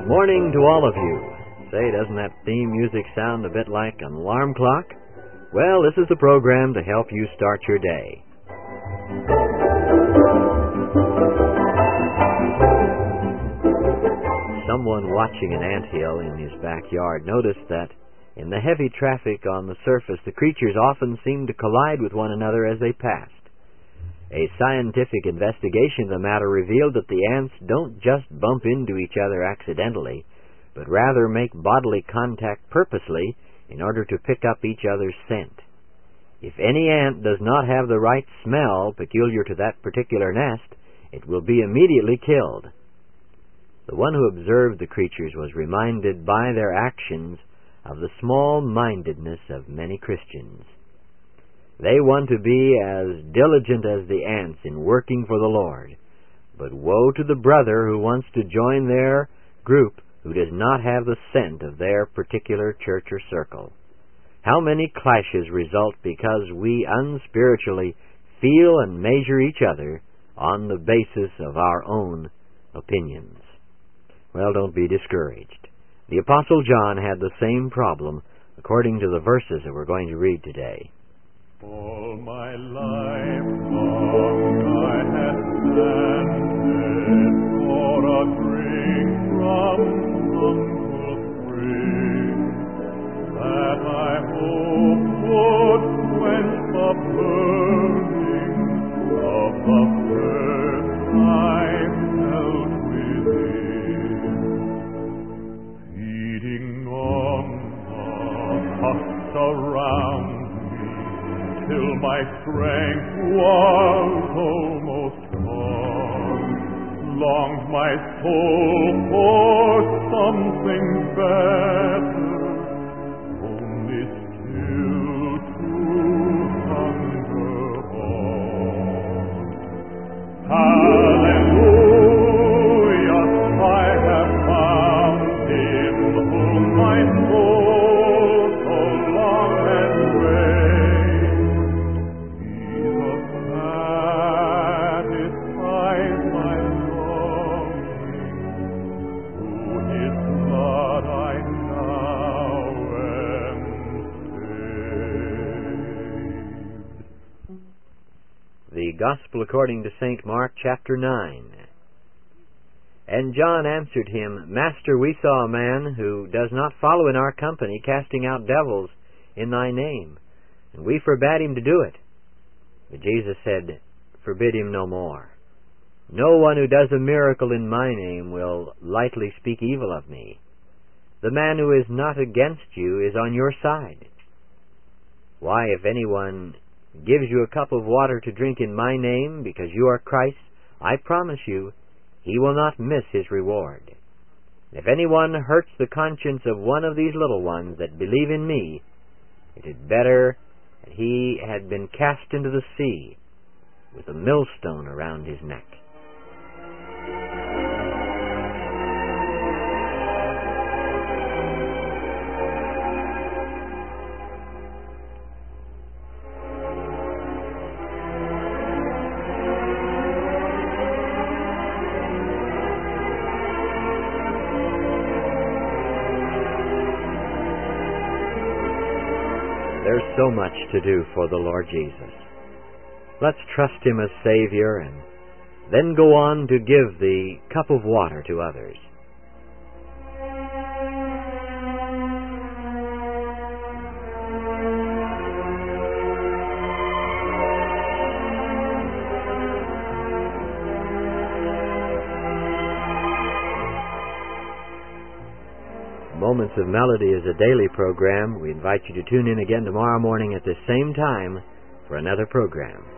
Morning to all of you. Say, doesn't that theme music sound a bit like an alarm clock? Well, this is the program to help you start your day. Someone watching an anthill in his backyard noticed that in the heavy traffic on the surface, the creatures often seemed to collide with one another as they passed. A scientific investigation of the matter revealed that the ants don't just bump into each other accidentally, but rather make bodily contact purposely in order to pick up each other's scent. If any ant does not have the right smell peculiar to that particular nest, it will be immediately killed. The one who observed the creatures was reminded by their actions of the small-mindedness of many Christians. They want to be as diligent as the ants in working for the Lord. But woe to the brother who wants to join their group who does not have the scent of their particular church or circle. How many clashes result because we unspiritually feel and measure each other on the basis of our own opinions? Well, don't be discouraged. The Apostle John had the same problem according to the verses that we're going to read today. All my life long I have planted for a drink from humble spring, that I hope would quench the burning of the thirst I felt within, feeding on the husk around till my strength was almost gone. Longed my soul for something better, only still to hunger on. Hallelujah, I have found Him whom my soul so long has craved. The Gospel according to St. Mark, chapter 9. And John answered him, Master, we saw a man who does not follow in our company, casting out devils in thy name, and we forbade him to do it. But Jesus said, Forbid him no more. No one who does a miracle in my name will lightly speak evil of me. The man who is not against you is on your side. Why, if anyone gives you a cup of water to drink in my name, because you are Christ, I promise you, he will not miss his reward. If anyone hurts the conscience of one of these little ones that believe in me, it is better that he had been cast into the sea with a millstone around his neck. There's so much to do for the Lord Jesus. Let's trust Him as Savior and then go on to give the cup of water to others. Moments of Melody is a daily program. We invite you to tune in again tomorrow morning at this same time for another program.